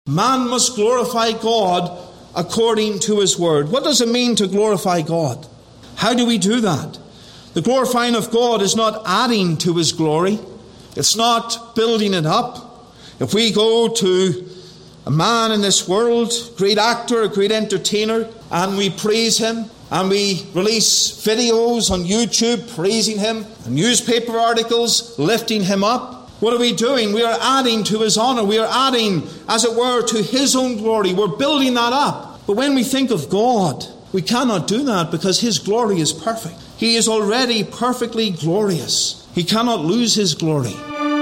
Man must glorify God according to his word. What does it mean to glorify God? How do we do that? The glorifying of God is not adding to his glory. It's not building it up. If we go to a man in this world, great actor, a great entertainer, and we praise him, and we release videos on YouTube praising him, newspaper articles lifting him up, what are we doing? We are adding to his honor. We are adding, as it were, to his own glory. We're building that up. But when we think of God, we cannot do that because his glory is perfect. He is already perfectly glorious. He cannot lose his glory.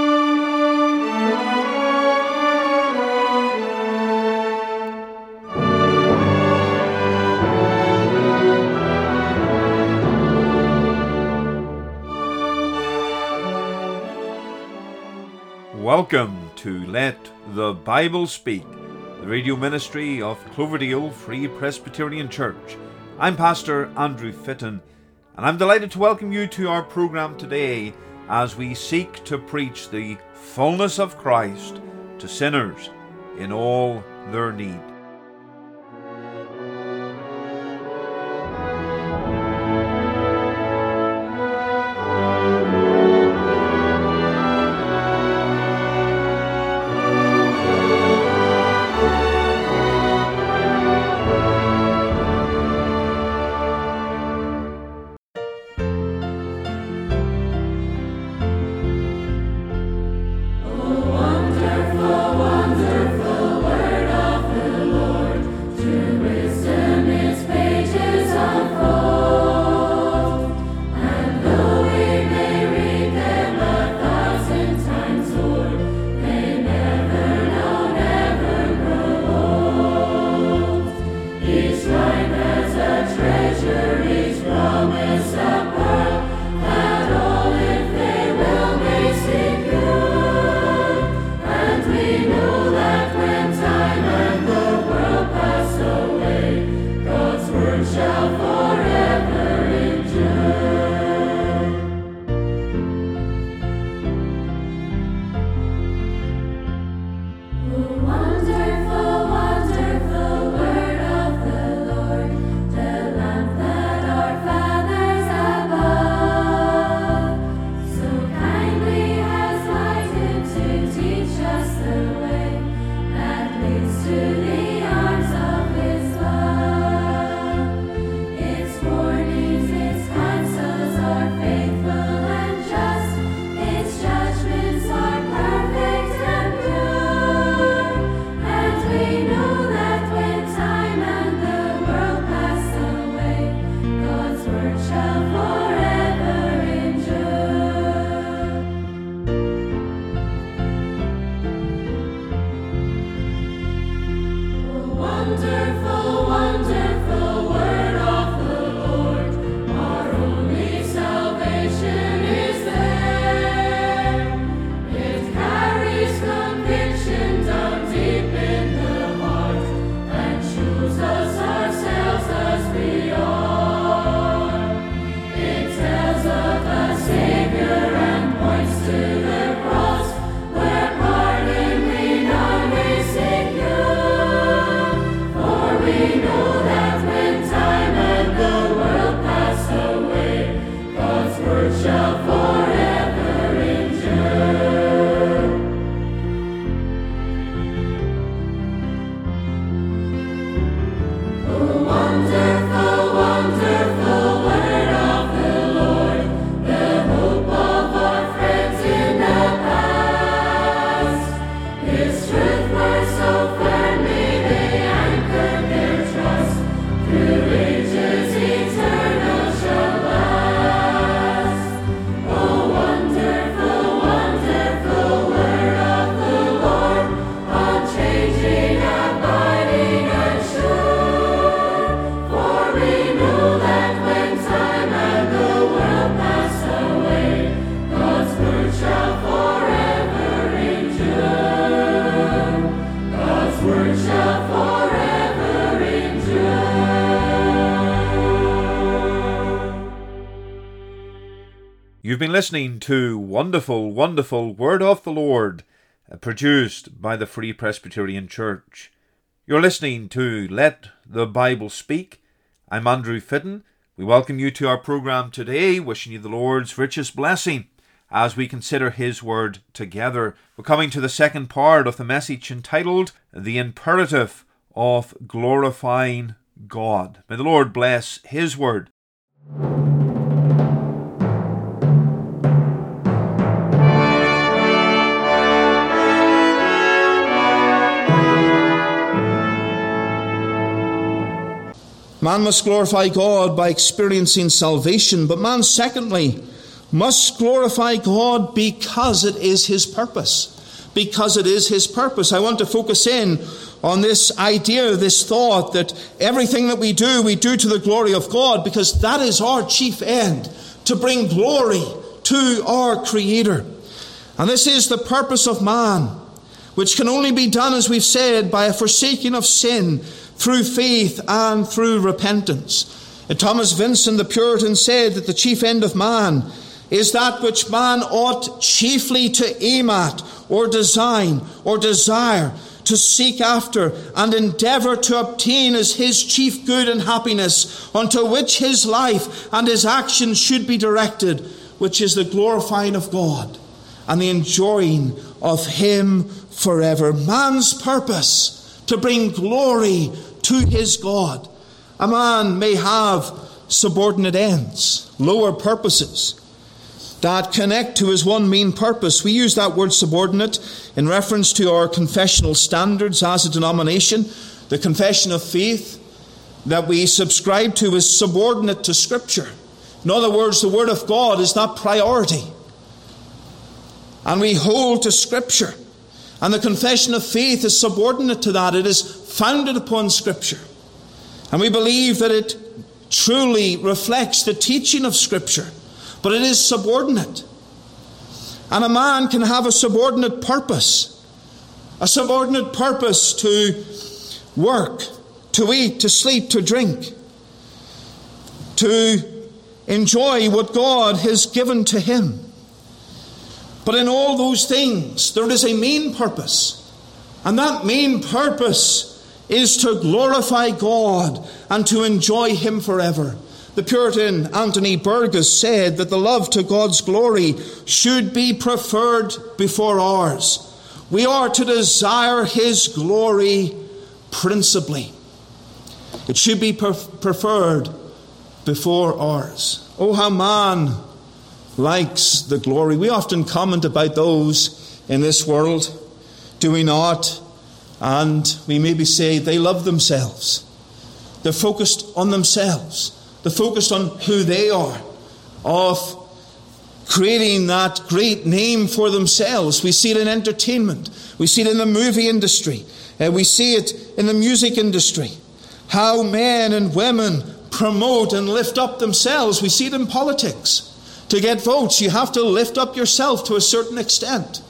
Welcome to Let the Bible Speak, the radio ministry of Cloverdale Free Presbyterian Church. I'm Pastor Andrew Fitton, and I'm delighted to welcome you to our program today as we seek to preach the fullness of Christ to sinners in all their need. You've been listening to Wonderful, Wonderful Word of the Lord, produced by the Free Presbyterian Church. You're listening to Let the Bible Speak. I'm Andrew Fitton. We welcome you to our program today, wishing you the Lord's richest blessing as we consider His Word together. We're coming to the second part of the message entitled The Imperative of Glorifying God. May the Lord bless His Word. Man must glorify God by experiencing salvation, but man, secondly, must glorify God because it is His purpose. Because it is His purpose. I want to focus in on this idea, this thought, that everything that we do to the glory of God, because that is our chief end, to bring glory to our Creator. And this is the purpose of man, which can only be done, as we've said, by a forsaking of sin, through faith and through repentance. And Thomas Vincent the Puritan said that the chief end of man is that which man ought chiefly to aim at, or design, or desire, to seek after, and endeavour to obtain as his chief good and happiness, unto which his life and his actions should be directed, which is the glorifying of God and the enjoying of Him forever. Man's purpose, to bring glory to his God. A man may have subordinate ends, lower purposes that connect to his one main purpose. We use that word subordinate in reference to our confessional standards as a denomination. The confession of faith that we subscribe to is subordinate to Scripture. In other words, the Word of God is that priority. And we hold to Scripture. And the confession of faith is subordinate to that. It is founded upon Scripture. And we believe that it truly reflects the teaching of Scripture. But it is subordinate. And a man can have a subordinate purpose. A subordinate purpose to work, to eat, to sleep, to drink. To enjoy what God has given to him. But in all those things, there is a main purpose. And that main purpose is to glorify God and to enjoy Him forever. The Puritan Anthony Burgess said that the love to God's glory should be preferred before ours. We are to desire His glory principally. It should be preferred before ours. Oh, how man likes the glory. We often comment about those in this world, do we not? And we maybe say they love themselves. They're focused on themselves. They're focused on who they are, of creating that great name for themselves. We see it in entertainment. We see it in the movie industry. We see it in the music industry. How men and women promote and lift up themselves. We see it in politics. To get votes, you have to lift up yourself to a certain extent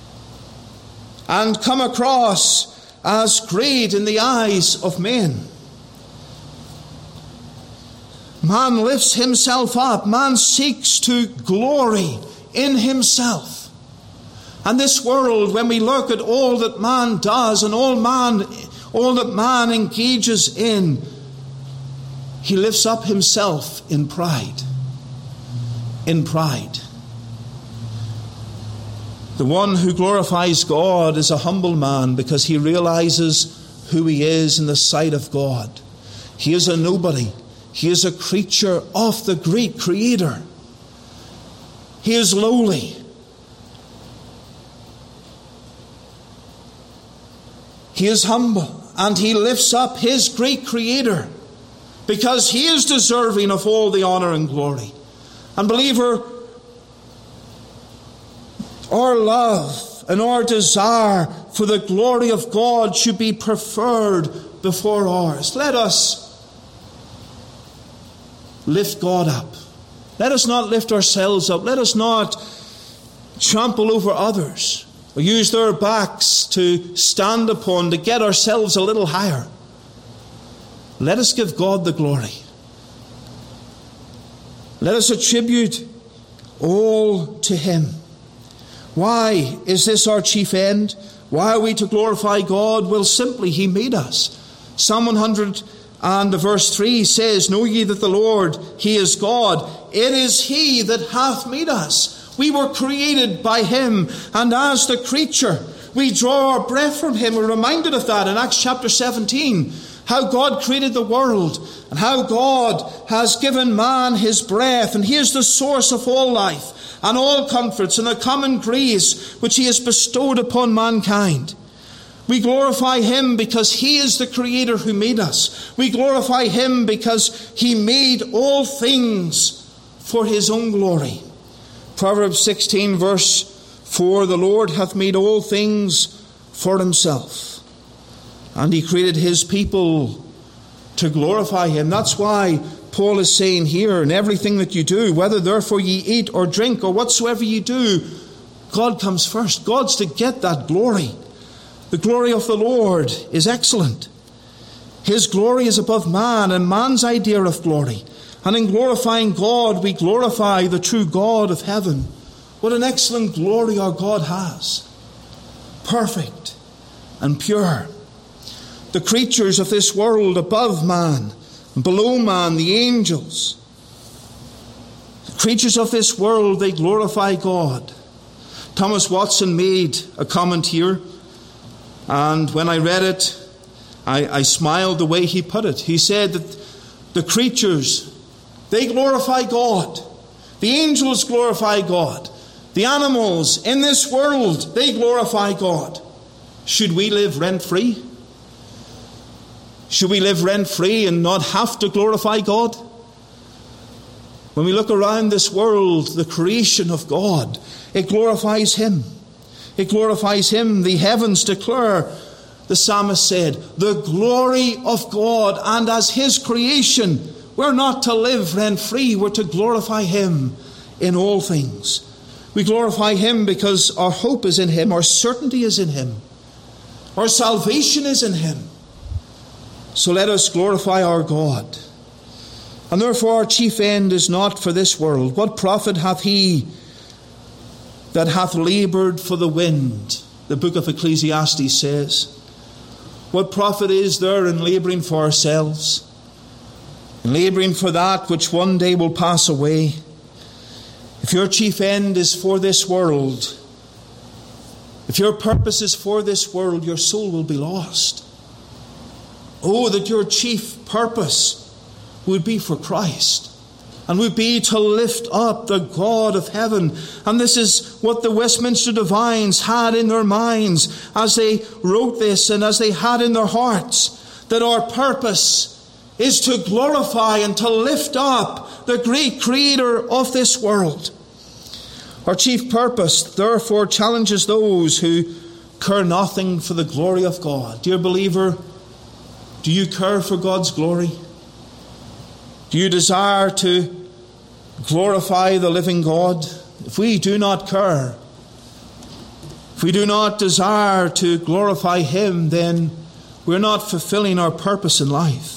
and come across as great in the eyes of men. Man lifts himself up. Man seeks to glory in himself. And this world, when we look at all that man does and all that man engages in, he lifts up himself in pride. In pride. The one who glorifies God is a humble man because he realizes who he is in the sight of God. He is a nobody. He is a creature of the great Creator. He is lowly. He is humble, and he lifts up his great Creator because he is deserving of all the honor and glory. And believer, our love and our desire for the glory of God should be preferred before ours. Let us lift God up. Let us not lift ourselves up. Let us not trample over others or use their backs to stand upon to get ourselves a little higher. Let us give God the glory. Let us attribute all to Him. Why is this our chief end? Why are we to glorify God? Well, simply, He made us. Psalm 100 and verse 3 says, Know ye that the Lord, He is God. It is He that hath made us. We were created by Him, and as the creature, we draw our breath from Him. We're reminded of that in Acts chapter 17, how God created the world, and how God has given man his breath, and He is the source of all life, and all comforts, and the common grace which He has bestowed upon mankind. We glorify Him because He is the Creator who made us. We glorify Him because He made all things for His own glory. Proverbs 16 verse 4, The Lord hath made all things for Himself, and He created His people to glorify Him. That's why Paul is saying here, in everything that you do, whether therefore ye eat or drink or whatsoever ye do, God comes first. God's to get that glory. The glory of the Lord is excellent. His glory is above man and man's idea of glory. And in glorifying God, we glorify the true God of heaven. What an excellent glory our God has. Perfect and pure. The creatures of this world above man and below man, the angels. The creatures of this world, they glorify God. Thomas Watson made a comment here, and when I read it, I smiled the way he put it. He said that the creatures, they glorify God. The angels glorify God. The animals in this world, they glorify God. Should we live rent-free? Should we live rent-free and not have to glorify God? When we look around this world, the creation of God, it glorifies Him. It glorifies Him. The heavens declare, the psalmist said, the glory of God. And as His creation, we're not to live rent-free. We're to glorify Him in all things. We glorify Him because our hope is in Him. Our certainty is in Him. Our salvation is in Him. So let us glorify our God. And therefore our chief end is not for this world. What profit hath he that hath laboured for the wind? The book of Ecclesiastes says. What profit is there in labouring for ourselves? In labouring for that which one day will pass away? If your chief end is for this world, if your purpose is for this world, your soul will be lost. Oh, that your chief purpose would be for Christ, and would be to lift up the God of heaven. And this is what the Westminster Divines had in their minds as they wrote this, and as they had in their hearts, that our purpose is to glorify and to lift up the great Creator of this world. Our chief purpose, therefore, challenges those who care nothing for the glory of God. Dear believer, do you care for God's glory? Do you desire to glorify the living God? If we do not care, if we do not desire to glorify Him, then we're not fulfilling our purpose in life.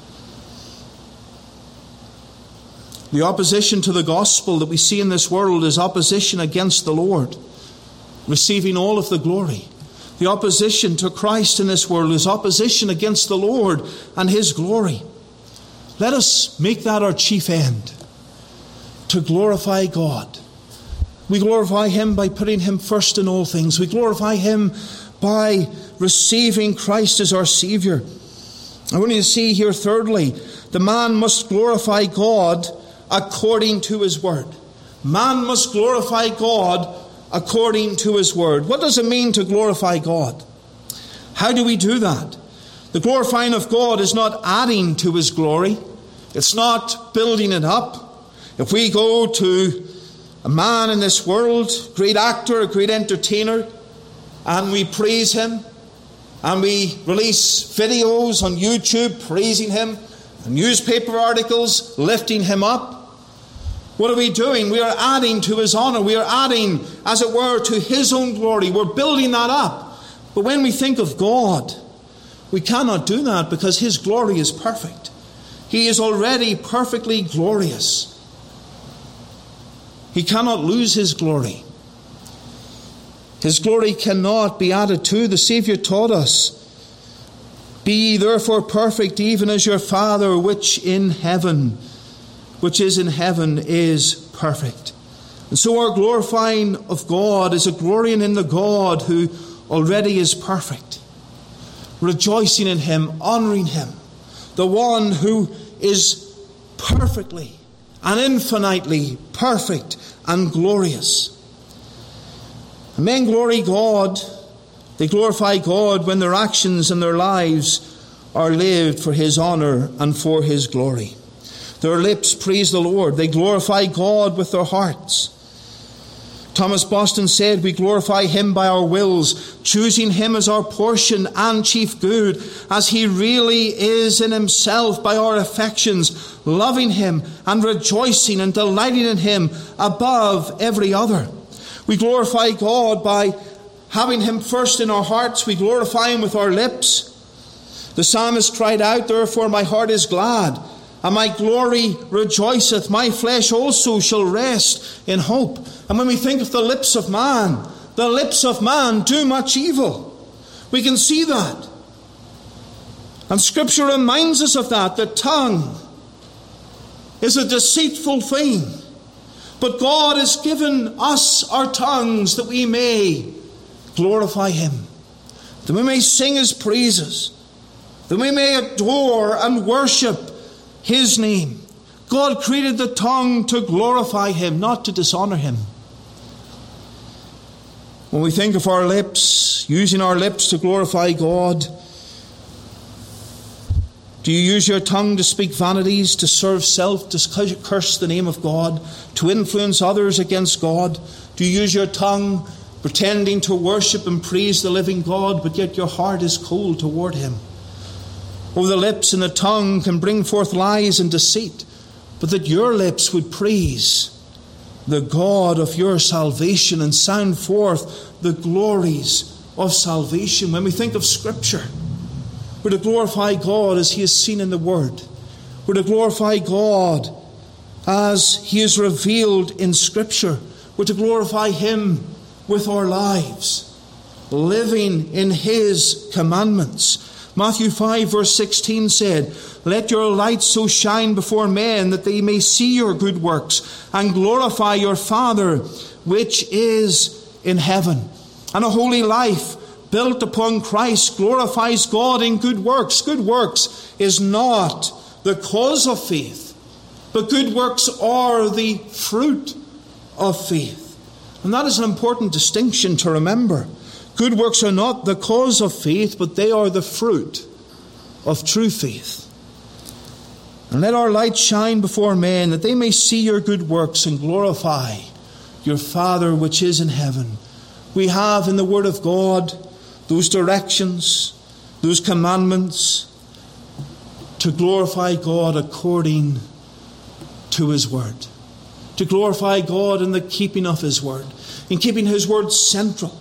The opposition to the gospel that we see in this world is opposition against the Lord, receiving all of the glory. The opposition to Christ in this world is opposition against the Lord and His glory. Let us make that our chief end, to glorify God. We glorify Him by putting Him first in all things. We glorify Him by receiving Christ as our Saviour. I want you to see here, thirdly, the man must glorify God according to His word. Man must glorify God according to His word. What does it mean to glorify God? How do we do that? The glorifying of God is not adding to His glory. It's not building it up. If we go to a man in this world, great actor, a great entertainer, and we praise him, and we release videos on YouTube praising him, and newspaper articles lifting him up, what are we doing? We are adding to His honour. We are adding, as it were, to His own glory. We're building that up. But when we think of God, we cannot do that because His glory is perfect. He is already perfectly glorious. He cannot lose His glory. His glory cannot be added to. The Saviour taught us, "Be ye therefore perfect, even as your Father which is in heaven is perfect." And so our glorifying of God is a glorying in the God who already is perfect, rejoicing in Him, honouring Him, the one who is perfectly and infinitely perfect and glorious. And men glory God, they glorify God when their actions and their lives are lived for His honour and for His glory. Their lips praise the Lord. They glorify God with their hearts. Thomas Boston said, "We glorify Him by our wills, choosing Him as our portion and chief good, as He really is in Himself, by our affections, loving Him and rejoicing and delighting in Him above every other." We glorify God by having Him first in our hearts. We glorify Him with our lips. The psalmist cried out, "Therefore my heart is glad, and my glory rejoiceth. My flesh also shall rest in hope." And when we think of the lips of man do much evil. We can see that. And Scripture reminds us of that. The tongue is a deceitful thing. But God has given us our tongues that we may glorify Him, that we may sing His praises, that we may adore and worship His name. God created the tongue to glorify Him, not to dishonour Him. When we think of our lips, using our lips to glorify God, do you use your tongue to speak vanities, to serve self, to curse the name of God, to influence others against God? Do you use your tongue pretending to worship and praise the living God, but yet your heart is cold toward Him? Oh, the lips and the tongue can bring forth lies and deceit, but that your lips would praise the God of your salvation and sound forth the glories of salvation. When we think of Scripture, we're to glorify God as He is seen in the Word. We're to glorify God as He is revealed in Scripture. We're to glorify Him with our lives, living in His commandments. Matthew 5 verse 16 said, "Let your light so shine before men that they may see your good works and glorify your Father which is in heaven." And a holy life built upon Christ glorifies God in good works. Good works is not the cause of faith, but good works are the fruit of faith. And that is an important distinction to remember. Good works are not the cause of faith, but they are the fruit of true faith. And let our light shine before men, that they may see your good works and glorify your Father which is in heaven. We have in the Word of God those directions, those commandments to glorify God according to His Word. To glorify God in the keeping of His Word, in keeping His Word central.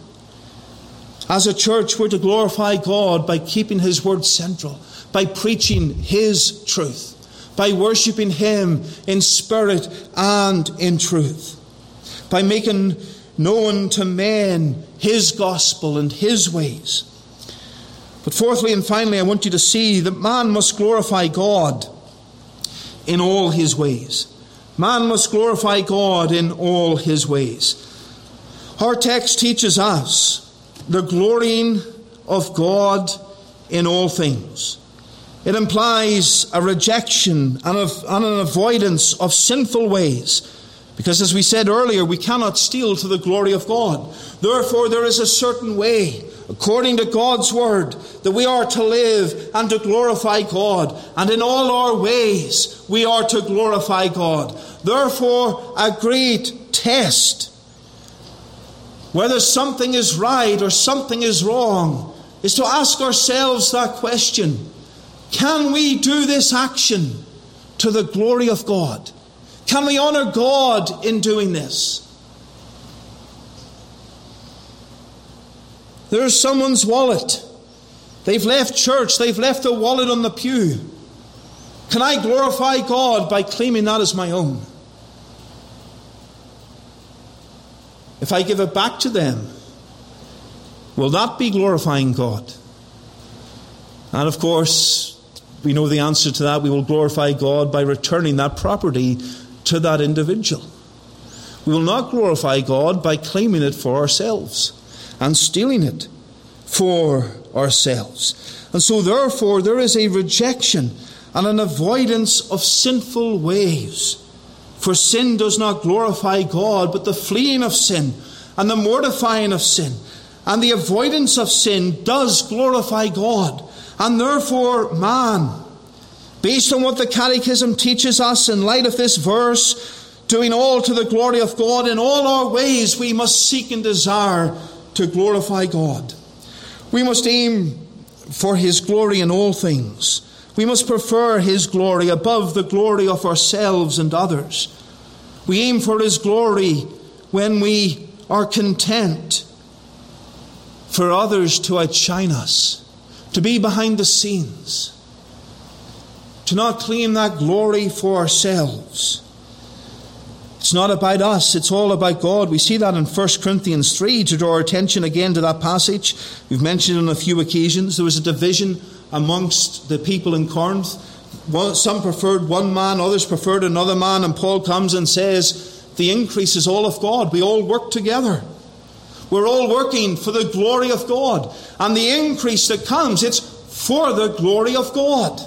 As a church, we're to glorify God by keeping His Word central, by preaching His truth, by worshipping Him in spirit and in truth, by making known to men His gospel and His ways. But fourthly and finally, I want you to see that man must glorify God in all his ways. Man must glorify God in all his ways. Our text teaches us the glorying of God in all things. It implies a rejection and an avoidance of sinful ways. Because as we said earlier, we cannot steal to the glory of God. Therefore, there is a certain way, according to God's word, that we are to live and to glorify God. And in all our ways, we are to glorify God. Therefore, a great test, whether something is right or something is wrong, is to ask ourselves that question. Can we do this action to the glory of God? Can we honor God in doing this? There's someone's wallet. They've left church. They've left the wallet on the pew. Can I glorify God by claiming that as my own? If I give it back to them, Will that be glorifying God? And of course, we know the answer to that. We will glorify God by returning that property to that individual. We will not glorify God by claiming it for ourselves and stealing it for ourselves. And so therefore there is a rejection and an avoidance of sinful ways. For sin does not glorify God, but the fleeing of sin and the mortifying of sin and the avoidance of sin does glorify God. And therefore man, based on what the Catechism teaches us in light of this verse, doing all to the glory of God, in all our ways we must seek and desire to glorify God. We must aim for His glory in all things. We must prefer His glory above the glory of ourselves and others. We aim for His glory when we are content for others to outshine us, to be behind the scenes, to not claim that glory for ourselves. It's not about us, it's all about God. We see that in 1 Corinthians 3, to draw our attention again to that passage. We've mentioned it on a few occasions. There was a division amongst the people in Corinth. Some preferred one man, others preferred another man, and Paul comes and says, the increase is all of God. We all work together. We're all working for the glory of God. And the increase that comes, it's for the glory of God.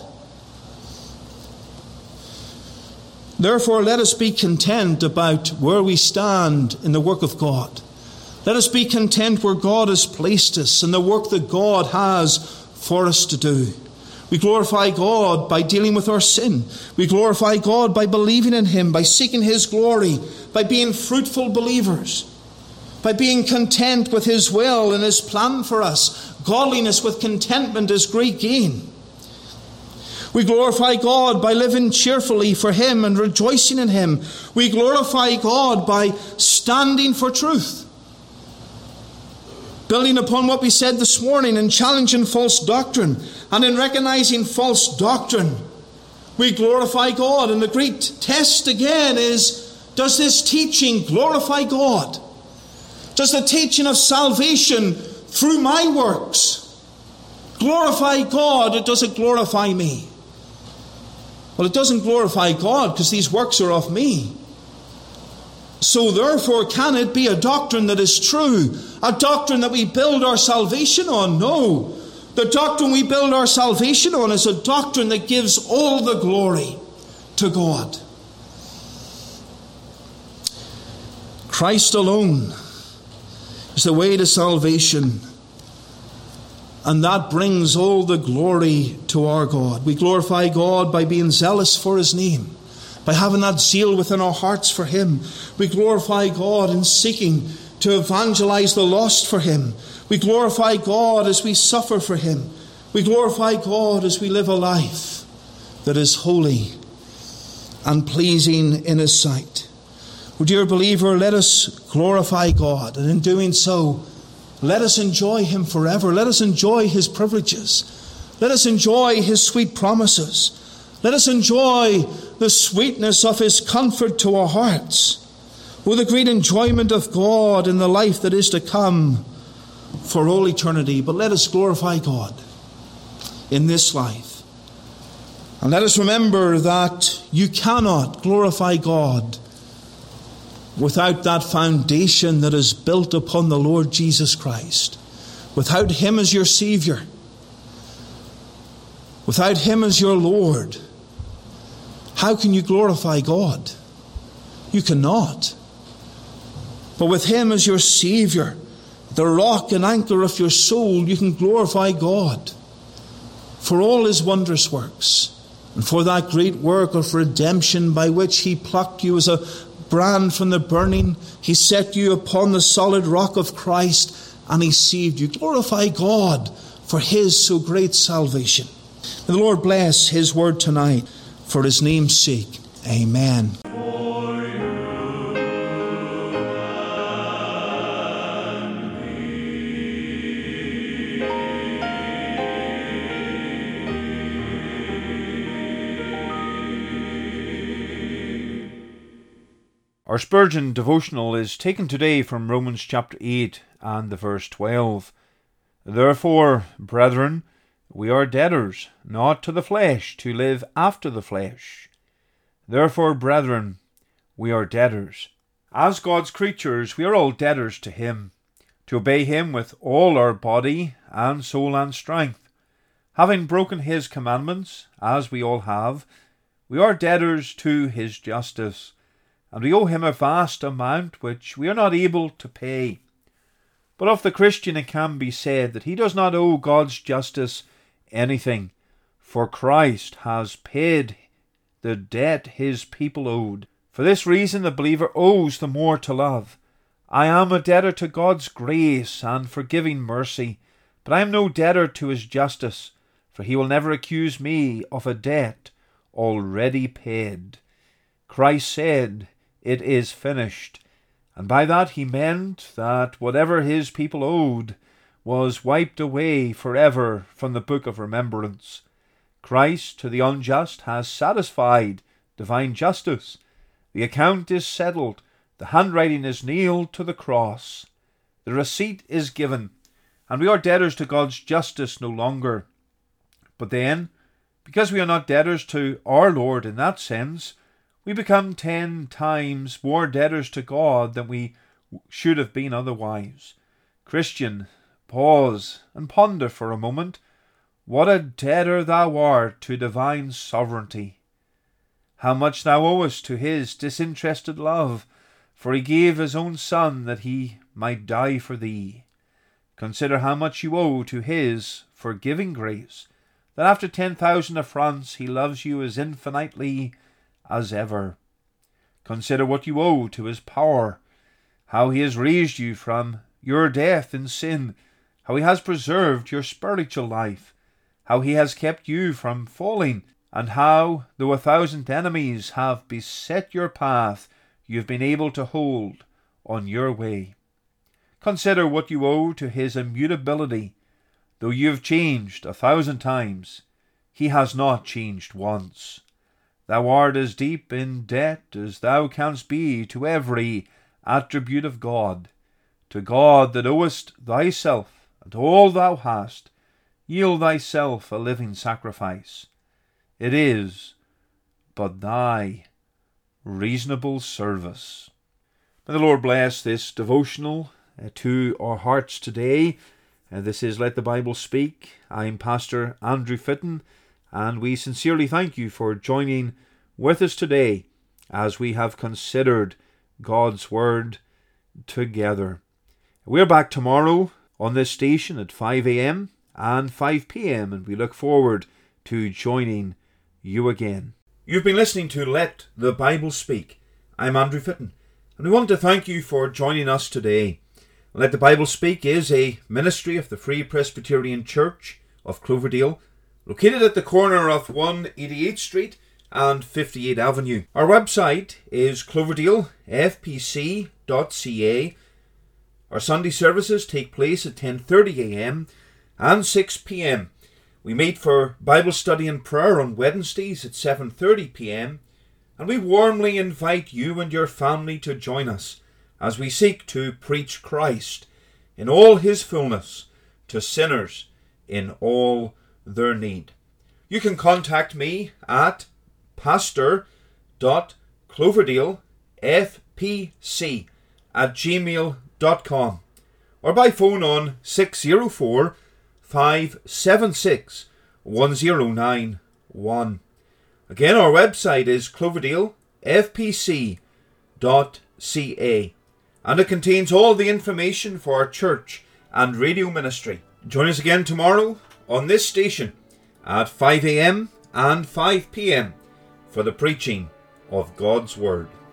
Therefore, let us be content about where we stand in the work of God. Let us be content where God has placed us and the work that God has for us to do. We glorify God by dealing with our sin. We glorify God by believing in Him, by seeking His glory, by being fruitful believers, by being content with His will and His plan for us. Godliness with contentment is great gain. We glorify God by living cheerfully for Him and rejoicing in Him. We glorify God by standing for truth, building upon what we said this morning and challenging false doctrine. And in recognizing false doctrine, we glorify God. And the great test again is, does this teaching glorify God? Does the teaching of salvation through my works glorify God, or does it glorify me? Well, it doesn't glorify God because these works are of me. So therefore, can it be a doctrine that is true? A doctrine that we build our salvation on? No. The doctrine we build our salvation on is a doctrine that gives all the glory to God. Christ alone is the way to salvation, and that brings all the glory to our God. We glorify God by being zealous for His name, by having that zeal within our hearts for Him. We glorify God in seeking to evangelize the lost for Him. We glorify God as we suffer for Him. We glorify God as we live a life that is holy and pleasing in His sight. Oh, dear believer, let us glorify God, and in doing so, let us enjoy Him forever. Let us enjoy His privileges. Let us enjoy His sweet promises. Let us enjoy the sweetness of His comfort to our hearts. Oh, the great enjoyment of God in the life that is to come for all eternity. But let us glorify God in this life. And let us remember that you cannot glorify God without that foundation that is built upon the Lord Jesus Christ. Without Him as your Savior. Without Him as your Lord. How can you glorify God? You cannot. But with Him as your Savior, the rock and anchor of your soul, you can glorify God for all His wondrous works, and for that great work of redemption by which He plucked you as a brand from the burning. He set you upon the solid rock of Christ, and He saved you. Glorify God for His so great salvation. May the Lord bless His word tonight for His name's sake. Amen. Our Spurgeon devotional is taken today from Romans chapter 8 and the verse 12. Therefore, brethren, we are debtors, not to the flesh, to live after the flesh. Therefore, brethren, we are debtors. As God's creatures, we are all debtors to Him, to obey Him with all our body and soul and strength. Having broken His commandments, as we all have, we are debtors to His justice, and we owe Him a vast amount which we are not able to pay. But of the Christian it can be said that he does not owe God's justice anything, for Christ has paid the debt His people owed. For this reason the believer owes the more to love. I am a debtor to God's grace and forgiving mercy, but I am no debtor to His justice, for He will never accuse me of a debt already paid. Christ said, "It is finished," and by that He meant that whatever His people owed was wiped away forever from the book of remembrance. Christ to the unjust has satisfied divine justice. The account is settled. The handwriting is nailed to the cross. The receipt is given, and we are debtors to God's justice no longer. But then, because we are not debtors to our Lord in that sense, we become 10 times more debtors to God than we should have been otherwise. Christian, pause and ponder for a moment. What a debtor thou art to divine sovereignty! How much thou owest to His disinterested love, for He gave His own Son that He might die for thee. Consider how much you owe to His forgiving grace, that after 10,000 affronts He loves you as infinitely as ever. Consider what you owe to His power, how He has raised you from your death in sin, how He has preserved your spiritual life, how He has kept you from falling, and how, though 1,000 enemies have beset your path, you have been able to hold on your way. Consider what you owe to His immutability. Though you have changed 1,000 times, He has not changed once. Thou art as deep in debt as thou canst be to every attribute of God. To God that owest thyself and all thou hast, yield thyself a living sacrifice. It is but thy reasonable service. May the Lord bless this devotional to our hearts today. This is Let the Bible Speak. I'm Pastor Andrew Fitton, and we sincerely thank you for joining with us today as we have considered God's Word together. We're back tomorrow on this station at 5 a.m. and 5 p.m. and we look forward to joining you again. You've been listening to Let the Bible Speak. I'm Andrew Fitton, and we want to thank you for joining us today. Let the Bible Speak is a ministry of the Free Presbyterian Church of Cloverdale, located at the corner of 188th Street and 58 Avenue. Our website is cloverdalefpc.ca. Our Sunday services take place at 10:30 a.m. and 6 p.m. We meet for Bible study and prayer on Wednesdays at 7:30 p.m. and we warmly invite you and your family to join us as we seek to preach Christ in all His fullness to sinners in all their need. You can contact me at pastor.cloverdalefpc@gmail.com or by phone on 604-576-1091. Again, our website is cloverdalefpc.ca, and it contains all the information for our church and radio ministry. Join us again tomorrow on this station at 5 a.m. and 5 p.m. for the preaching of God's Word.